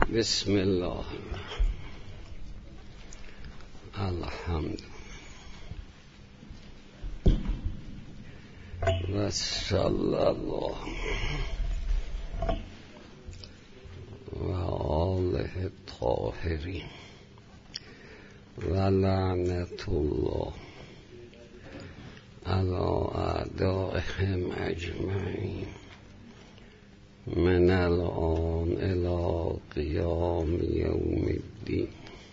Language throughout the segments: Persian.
بسم الله الحمد و صلی الله و آله الطاهرین و لعنت الله علی اعدائهم اجمعین من الان الی قیام یوم الدین.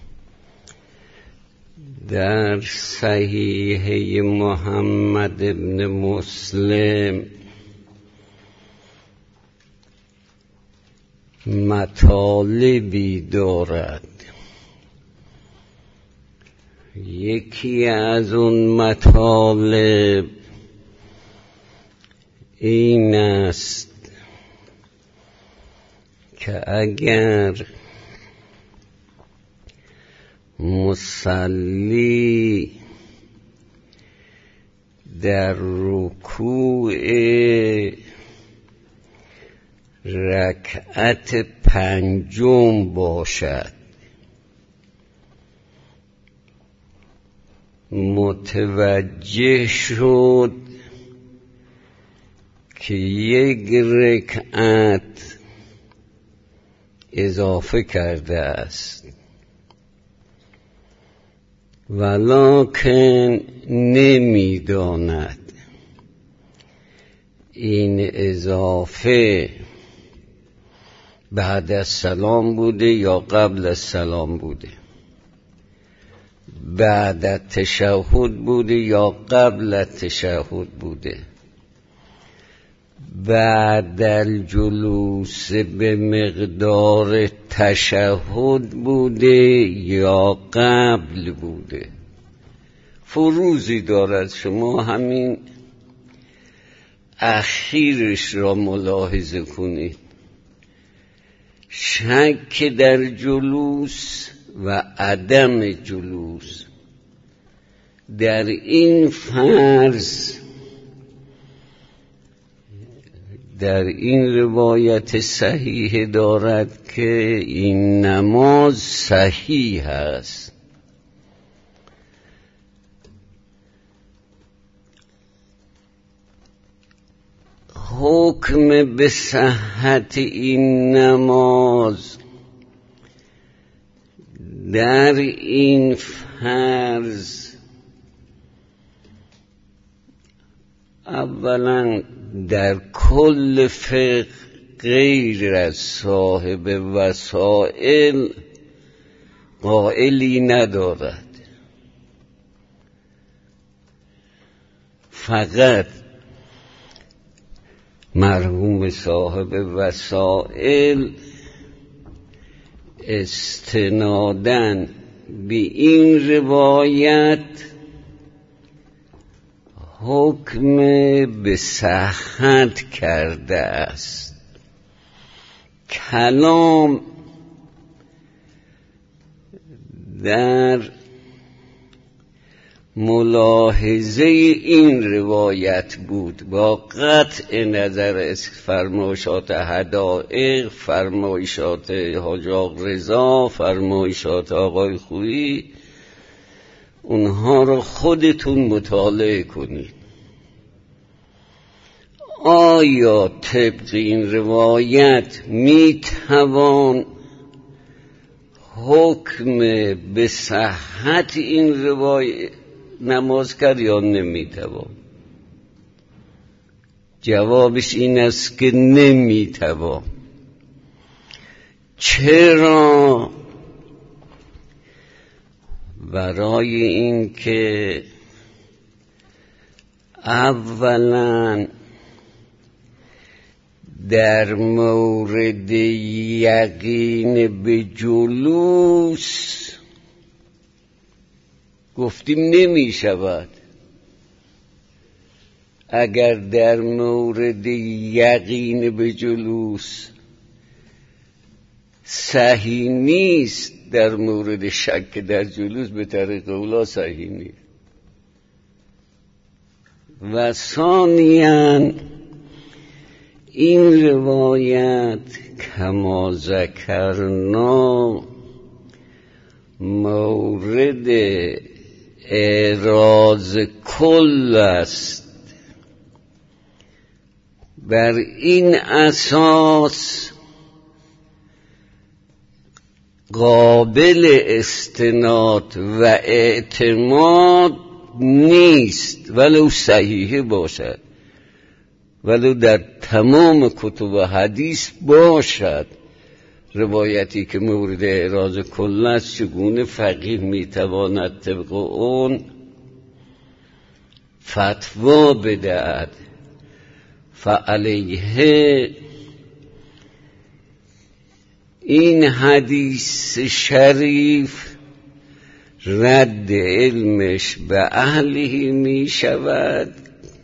در صحیح محمد ابن مسلم مطالبی دارد. یکی از اون مطالب این است که اگر مصلی در رکوع رکعت پنجم باشد، متوجه شد که یک رکعت اضافه کرده است، ولکن نمیداند این اضافه بعد از سلام بوده یا قبل از سلام بوده، بعد از تشهد بوده یا قبل از تشهد بوده، بعد الجلوس به مقدار تشهد بوده یا قبل بوده. فروزی دارد، شما همین اخیرش را ملاحظه کنید. شک در جلوس و عدم جلوس در این فرض در این روایت صحیح دارد که این نماز صحیح است. حکم به صحت این نماز در این فرض اولا در کل فقه غیر از صاحب وسائل قائلی ندارد. فقط مرحوم صاحب وسائل استناداً به این روایت حکم به صحت کرده است. کلام در ملاحظه این روایت بود، با قطع نظر از فرمایشات حدائق، فرمایشات حاج آقا رضا، فرمایشات آقای خویی، اونها رو خودتون مطالعه کنید. آیا طبق این روایت میتوان حکم به صحت این روایت نماز کرد یا نمیتوان؟ جوابش این است که نمیتوان. چرا؟ برای این که اولا در مورد یقین به جلوس گفتیم نمی شود. اگر در مورد یقین به جلوس صحیح نیست، در مورد شک در جلوس به طریق اولا صحیح نیست. و ثانیاً این روایت کما ذکرنا مورد اعراض کل است. بر این اساس قابل استناد و اعتماد نیست، ولو صحیح باشد، ولو در تمام کتب حدیث باشد. روایتی که مورد اعراض کل است چگونه فقیه میتواند طبق اون فتوا بدهد؟ فعلیه این حدیث شریف رد علمش به اهلی می شود.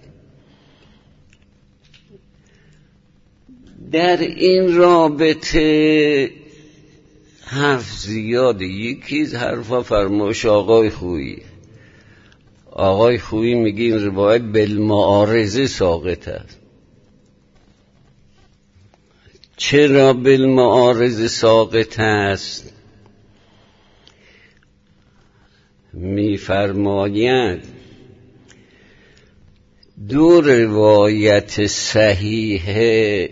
در این رابطه حرف زیاده. یکی از حرفا فرمایش آقای خویی میگه این روایت بالمعارضه ساقط است. چرا بالمعارضه ساقط است؟ میفرماید دو روایت صحیحه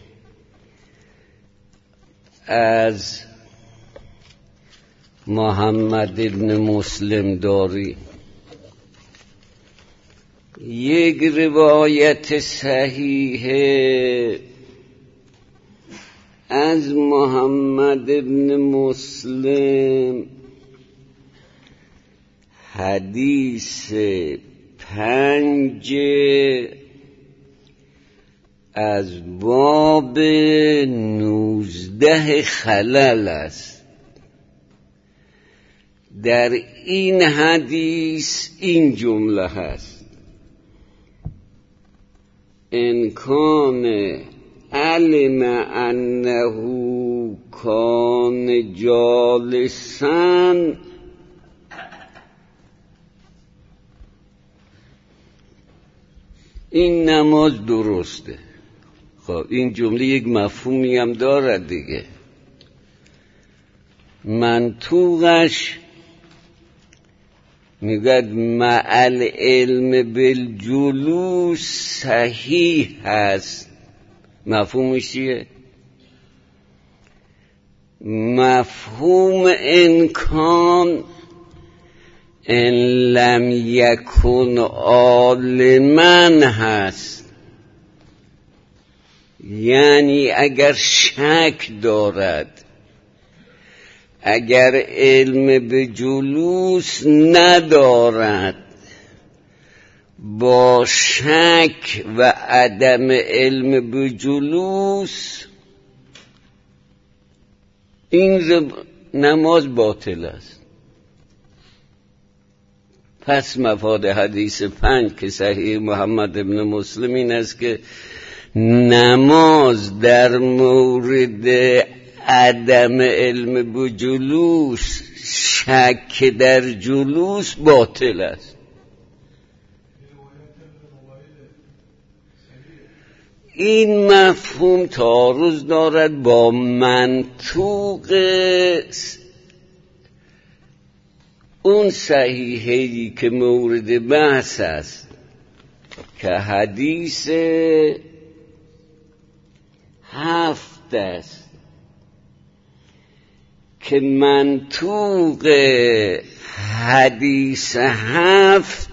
از محمد ابن مسلم داری. یک روایت صحیحه از محمد ابن مسلم، حدیث 5 از باب 19 خلل است. در این حدیث این جمله هست: ان کان علم انه کان جالسا این نماز درسته. خب این جمله یک مفهومی هم دارد دیگه. منطوقش میگد مع العلم بالجلوس صحیح هست. مفهومش چیه؟ مفهوم امکان ان لم یکن عالما هست. یعنی اگر شک دارد، اگر علم به جلوس ندارد، با شک و عدم علم به جلوس این نماز باطل است. پس مفاد حدیث 5 که صحیح محمد ابن مسلم این است که نماز در مورد عدم علم به جلوس، شک در جلوس باطل است. این مفهوم تعارض دارد با منطوق اون صحیحی که مورد بحث است که حدیث 7 است که منطوق حدیث 7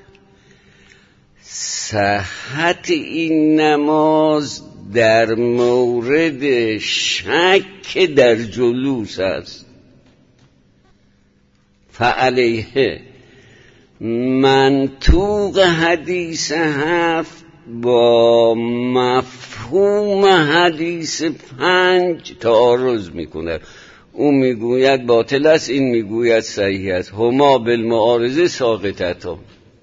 صحت این نماز در مورد شک در جلوس است. فعلیه منطوق حدیث 7 با مفهوم حدیث 5 تعارض میکنه. او میگوید باطل است، این میگوید صحیح است. هما بالمعارضه ساقطتان.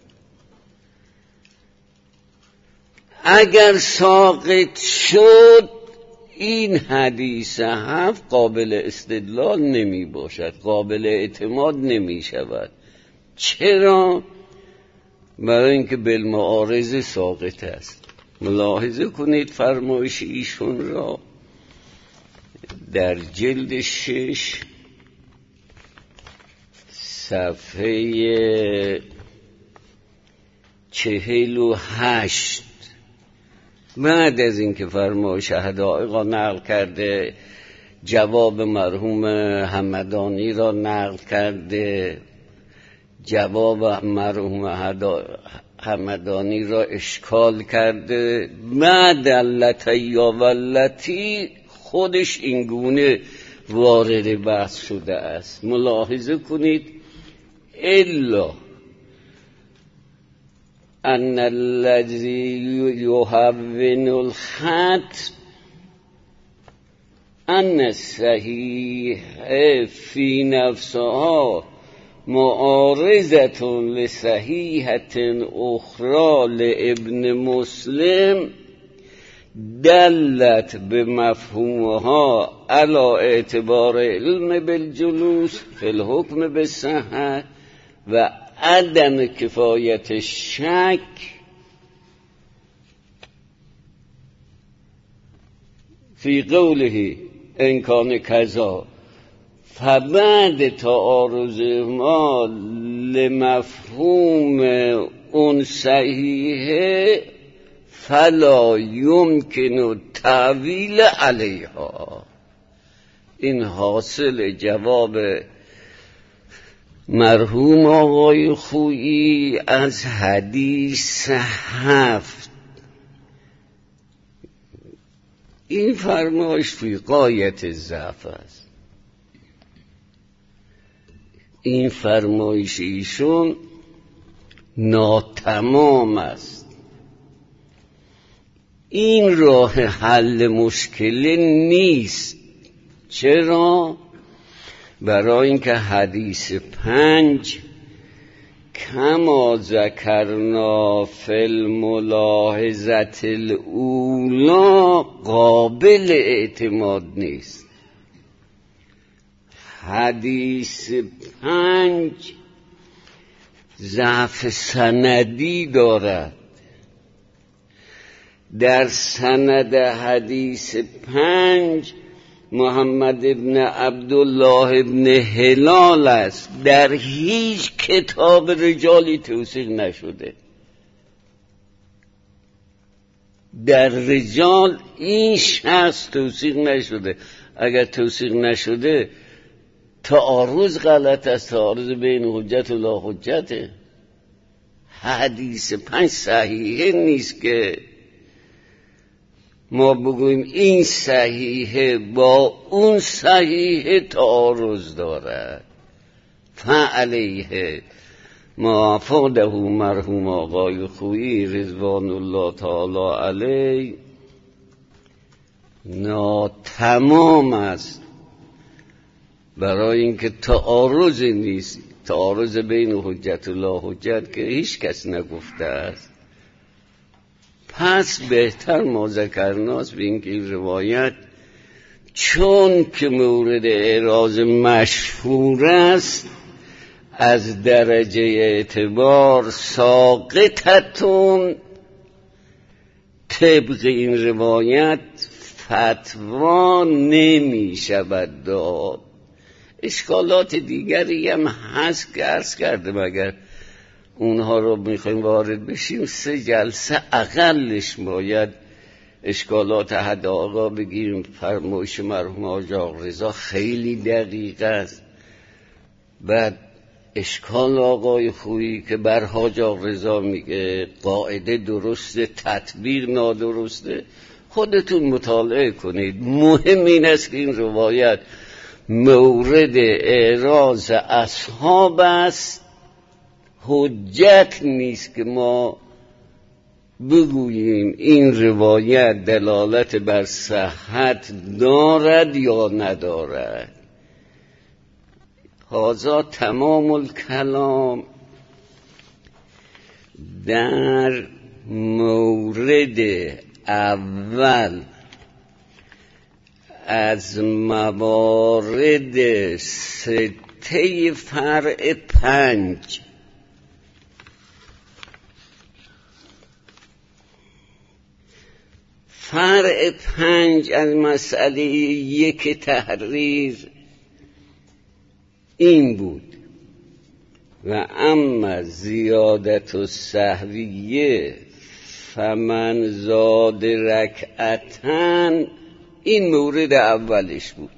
اگر ساقط شد این حدیث 7 قابل استدلال نمی باشد، قابل اعتماد نمی شود. چرا؟ برای اینکه بالمعارضه ساقط است. ملاحظه کنید فرمایش ایشون را در جلد 6 صفحه 48 بعد از اینکه فرمایش حدائق را نقل کرده، جواب مرحوم همدانی را نقل کرده، جواب مرحوم همدانی را اشکال کرده، بعد اللتی و واللتی خودش اینگونه وارد بحث شده است. ملاحظه کنید الا ان الذی یهون الخط ان الصحیح فی نفسها معارضة لصحیحة اخرى لابن مسلم دلت بمفهومها على اعتبار علم بالجلوس فی الحکم بالصحة و عدم کفایت الشک فی قوله ان کان کذا فبعد تعارض ما لمفهوم اون صحیحه فلا یمکن تعویل علیها. این حاصل جواب مرحوم آقای خویی از حدیث 7. این فرمایش فی غایت ضعف است. این فرمایش ایشون ناتمام است. این راه حل مشکل نیست. چرا؟ برای اینکه حدیث 5 کما ذکرنا فی الملاحظة الاولی قابل اعتماد نیست. حدیث 5 ضعف سندی دارد. در سند حدیث 5 محمد ابن عبدالله ابن هلال است. در هیچ کتاب رجالی توثیق نشده. در رجال این شخص توثیق نشده. اگر توثیق نشده تعارض غلط است. تعارض بین حجت و لا حجته. حدیث 5 صحیحه نیست که ما بگوییم این صحیحه با اون صحیحه تعارض دارد. فعلیه ما افاده مرحوم آقای خویی رضوان الله تعالی علیه ناتمام است. برای اینکه تعارض نیست. تعارض بین حجت و لا حجت که هیچ کس نگفته است. پس بهتر ما ذکرناست به اینکه این روایت چون که مورد اعراض مشهور است از درجه اعتبار ساقطتون، طبق این روایت فتوا نمی شود داد. اشکالات دیگری هم هست که عرض کردم اگر اونها رو میخوایم وارد بشیم 3 جلسه اقلش باید اشکالات حدائق بگیریم. فرمایش مرحوم حاج آقا رضا خیلی دقیق است. بعد اشکال آقای خویی که بر حاج آقا رضا میگه قاعده درسته تطبیق نادرسته، خودتون مطالعه کنید. مهم این است که این روایت مورد اعراض اصحاب است، حجت نیست که ما بگوییم این روایت دلالت بر صحت دارد یا ندارد. هذا تمام الکلام در مورد اول از موارد 6 فرع 5. فرع 5 از مسئله 1 تحریر این بود: و اما زیادت السهویه فمن زاد رکعتن، این مورد اولش بود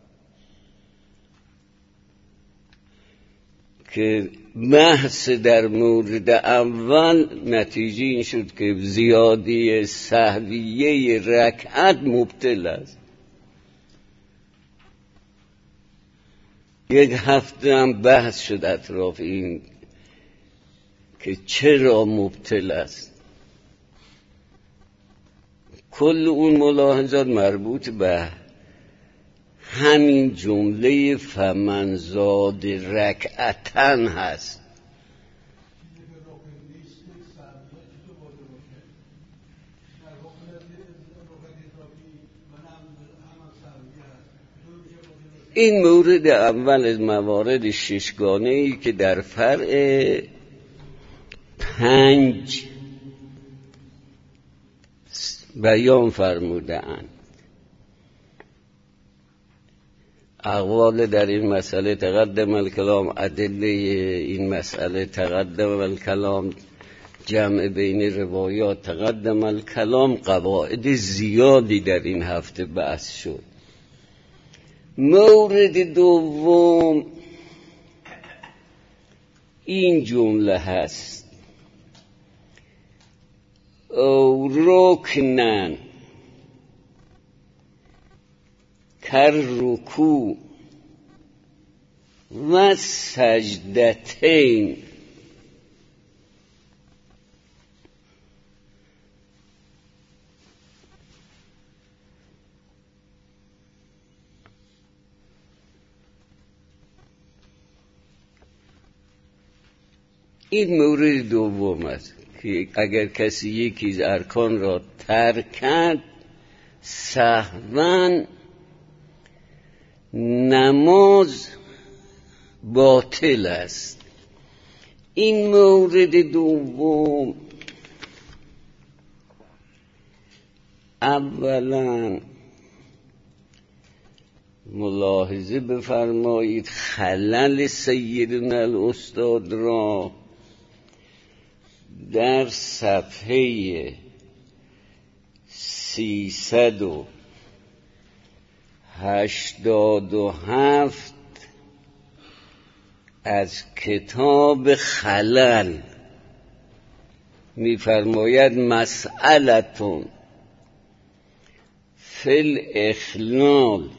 که بحث در مورد اول نتیجه این شد که زیادی سهویه رکعت مبطل است. یک هفته هم بحث شد اطراف این که چرا مبطل است. کل اون ملاحظات مربوط به همین جمله فمن زاد رکعتن هست. این مورد اول از موارد ششگانه‌ای که در فرع 5 بیان فرموده‌اند. اقوال در این مسئله تقدم الکلام، ادله این مسئله تقدم الکلام، جمع بین روایات تقدم الکلام، قواعد زیادی در این هفته بحث شد. مورد دوم این جمله هست: او رکنن کر رکوع و سجدتین. این مورد دوم است که اگر کسی یکی از ارکان را ترک کرد سهواً، نماز باطل است. این مورد دوم اولا ملاحظه بفرمایید خلل سیدنا الاستاد را در صفحه 387 از کتاب خلل می‌فرماید: مسئلتون فی الاخلال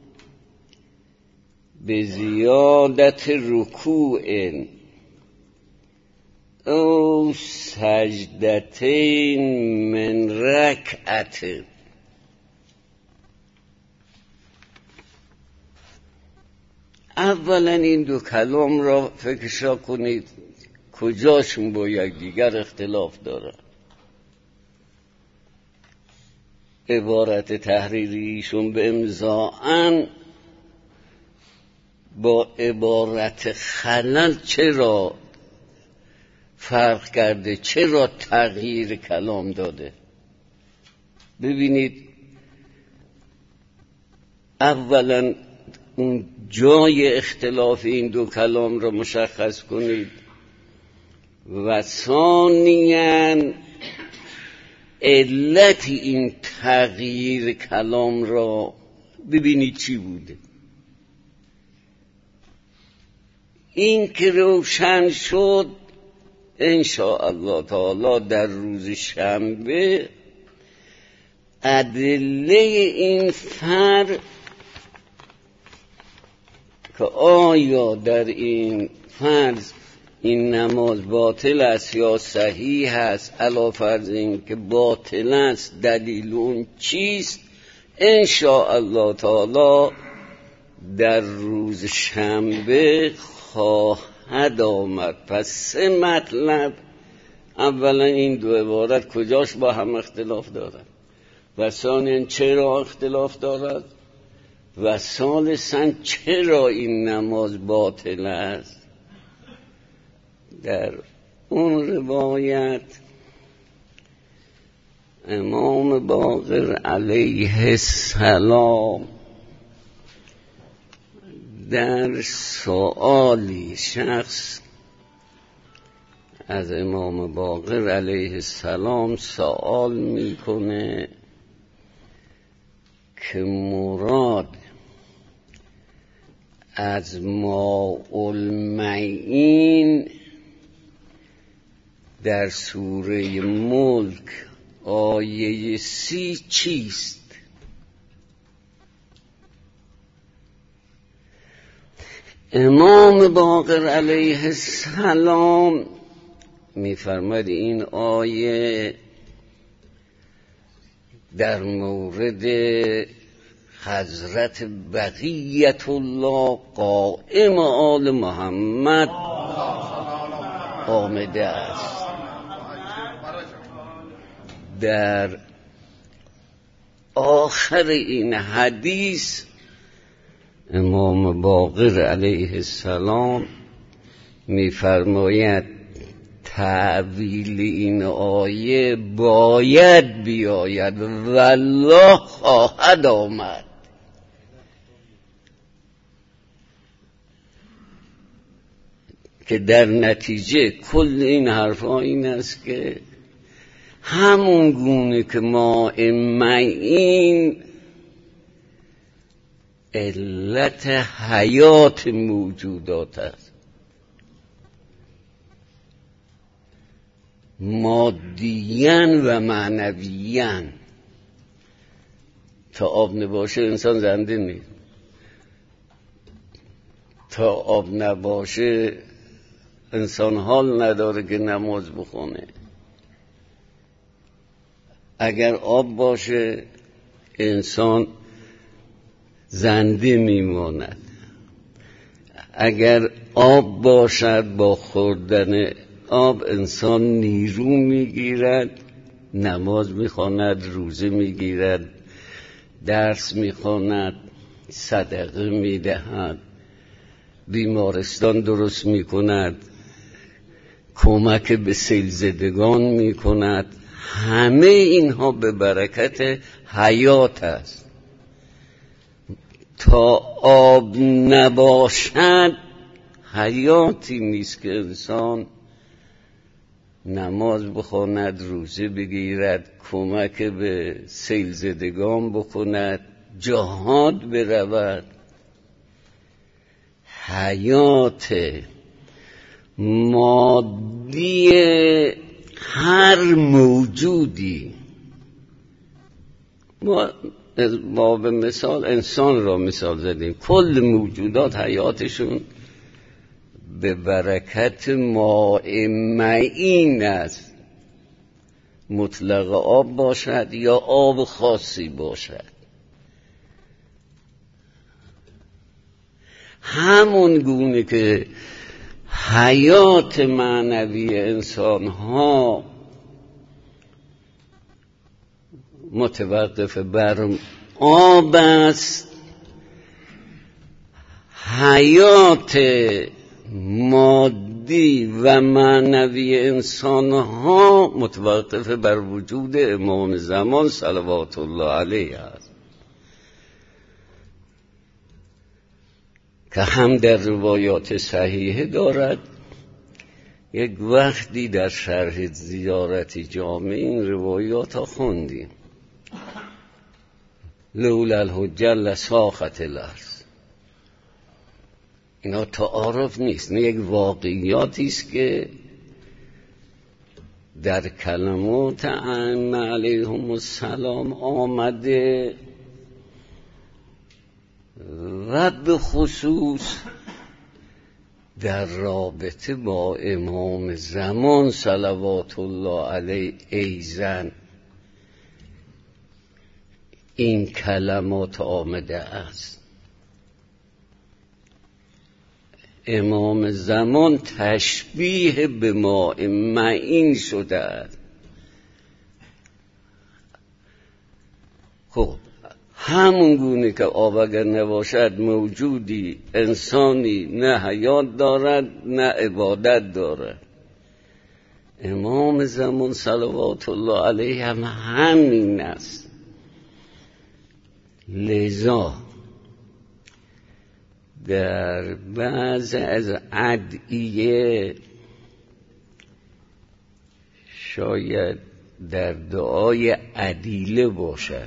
بزیادت رکوع او سجدتین من رکعت. اولا این دو کلام را فکرشا کنید کجاشون با یکدیگر اختلاف دارن. عبارت تحریریشون به امضاءً با عبارت خلل چرا فرق کرده، چرا تغییر کلام داده؟ ببینید اولا اون جای اختلاف این دو کلام را مشخص کنید و ثانیاً علت این تغییر کلام را ببینید چی بوده. این که روشن شد انشاءالله تعالی در روز شنبه ادله این فرق که آیا در این فرض این نماز باطل است یا صحیح است، علی فرض این که باطل است دلیل اون چیست، انشاءالله تعالی در روز شنبه خواهد آمد. پس سه مطلب: اولا این دو عبارت کجاش با هم اختلاف دارد و ثانیاً چرا اختلاف دارد و ثالثاً چرا این نماز باطل است. در اون روایت امام باقر علیه السلام در سؤالی شخص از امام باقر علیه السلام سؤال میکنه که مراد از ماء المعین در سوره ملک آیه 30 چیست؟ امام باقر علیه السلام می‌فرماید این آیه در مورد حضرت بقیت الله قائم آل محمد آمده است. در آخر این حدیث امام باقر علیه السلام می‌فرماید تعویل این آیه باید بیاید والله خواهد آمد. که در نتیجه کل این حرفا این است که همون گونه که ماء معین علت حیات موجودات است، مادیاً و معنویاً. تا آب نباشه انسان زنده نیست، تا آب نباشه انسان حال نداره که نماز بخونه. اگر آب باشه انسان زنده میماند. اگر آب باشد با خوردن آب انسان نیرو میگیرد، نماز میخواند، روزه میگیرد، درس میخواند، صدقه میدهد، بیمارستان درست میکند، کمک به سیلزدگان میکند. همه اینها به برکت حیات است. تا آب نباشد حیاتی نیست که انسان نماز بخواند، روزه بگیرد، کمک به سیلزدگان بکند، جهاد برود. حیات مادی هر موجودی، ما به مثال انسان را مثال زدیم، کل موجودات حیاتشون به برکت ماء معین است، مطلق آب باشد یا آب خاصی باشد. همون گونه که حیات معنوی انسان ها متوقف بر آب است، حیات مادی و معنوی انسان ها متوقف بر وجود امام زمان صلوات الله علیه است، که هم در روایات صحیحه دارد. یک وقتی در شرح زیارت جامع این روایات ها خوندیم، لولا الحجه لساخت الارض. اینا تعارف نیست، نه، یک واقعیاتی است که در کلمات ائمه علیهم السلام آمده و به خصوص در رابطه با امام زمان صلوات الله علیه ایزن این کلمات آمده است. امام زمان تشبیه به ماء معین شده است. خب همون گونه که آب اگر نباشد موجودی انسانی نه حیات دارد نه عبادت دارد. امام زمان صلوات الله علیه هم همین است. لذا در بعض از ادعیه شاید در دعای عدیله باشد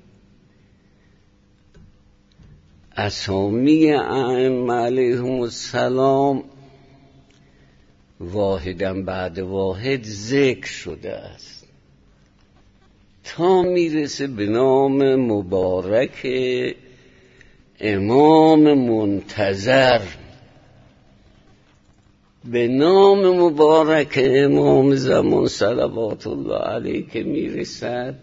اسامی ائمه علیهم السلام واحداً بعد واحد ذکر شده است تا میرسه به نام مبارک امام منتظر، به نام مبارک امام زمان صلوات الله علیه که میرسد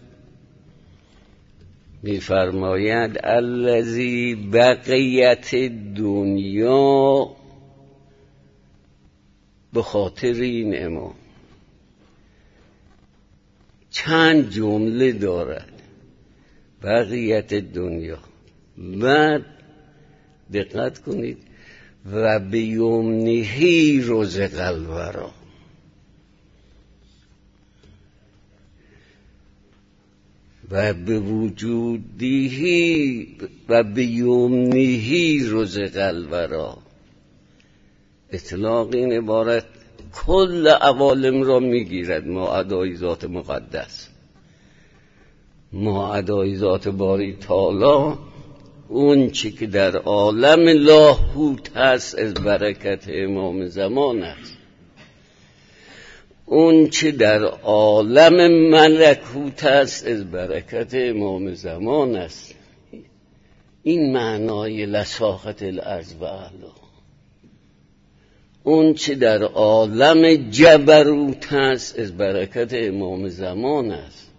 میفرماید الذی بقیت دنیا، به خاطر این امام چند جمله دارد بقیت دنیا. بعد دقت کنید و بیومنهی رزق الورا، و به وجودیهی و بیومنهی رزق الورا. اطلاق این عبارت کل عوالم را میگیرد. ما ادای ذات مقدس، ما ادای ذات باری تعالی، اون چی که در عالم لاهوت هست از برکت امام زمان است، اون چی در عالم ملکوت هست از برکت امام زمان است. این معنای لساخت الارض و اهلها. اون چی در عالم جبروت هست از برکت امام زمان است.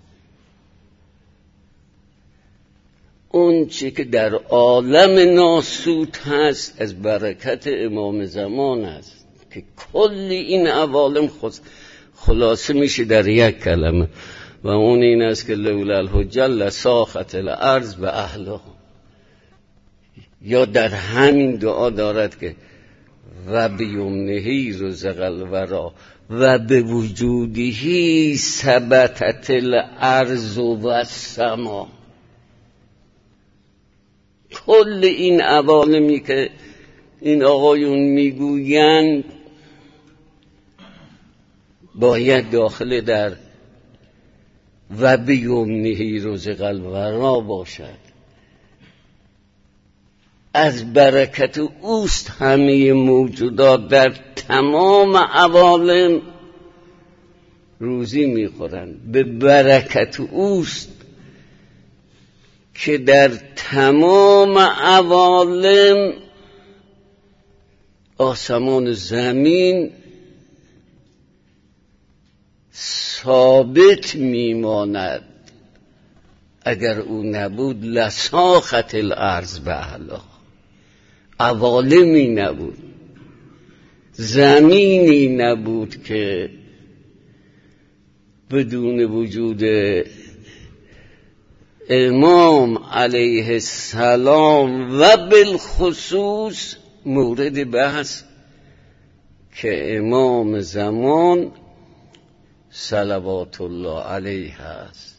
اون چی که در عالم ناسوت هست از برکت امام زمان است، که کل این عوالم خلاصه میشه در یک کلمه و اون این است که لولا الحجه لساخت الارض و اهلها. یا در همین دعا دارد که و بیمنهی رزق الورا و به وجودهی ثبتت الارض و السما. کل این عوالمی که این آقایون میگویند باید داخل در و بیمنهی رزق الورا باشد. از برکت اوست همه موجودات در تمام عوالم روزی میخورند. به برکت اوست که در تمام عوالم آسمان و زمین ثابت میماند. اگر او نبود لساخت الارض به اهلها، عوالمی نبود، زمینی نبود که بدون وجود امام علیه السلام و بالخصوص مورد بحث که امام زمان صلوات الله علیه است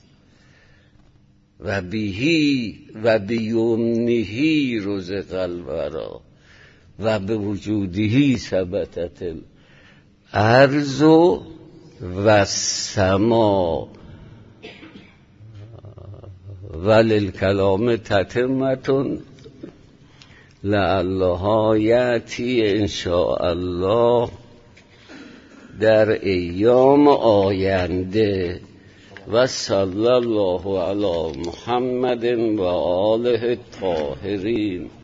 و بهی و بیمنهی رزق الورا و به وجودهی ثبتت الارض و السما وللکلام تتمتون لعلها یأتی ان شاء الله در ایام آینده. و صلی الله علی محمد و آله الطاهرین.